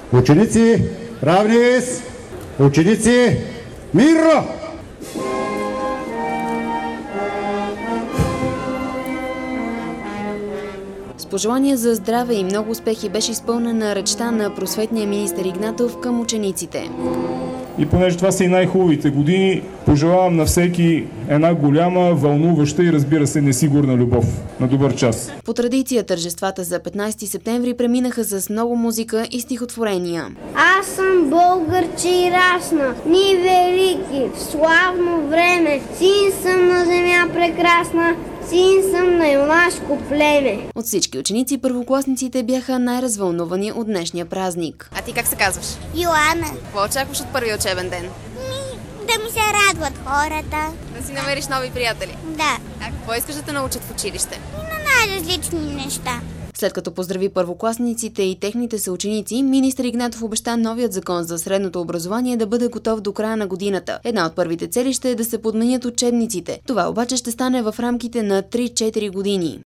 Ученици, равнис! Ученици, миро! С пожелания за здраве и много успехи беше изпълнена речта на просветния министър Игнатов към учениците. И понеже това са и най-хубавите години, пожелавам на всеки една голяма, вълнуваща и, разбира се, несигурна любов. На добър час! По традиция тържествата за 15 септември преминаха с много музика и стихотворения. Аз съм българче и расна, ни велики, в славно време, син съм на земя прекрасна, син съм на юнашко племе. От всички ученици, първокласниците бяха най-развълнувани от днешния празник. А ти как се казваш? Йоана. Какво очакваш от първия учебен ден? Да ми се радват хората. Да си намериш нови приятели? Да. А какво искаш да те научат в училище? На най-различни неща. След като поздрави първокласниците и техните съученици, министър Игнатов обеща новият закон за средното образование да бъде готов до края на годината. Една от първите цели ще е да се подменят учебниците. Това обаче ще стане в рамките на 3-4 години.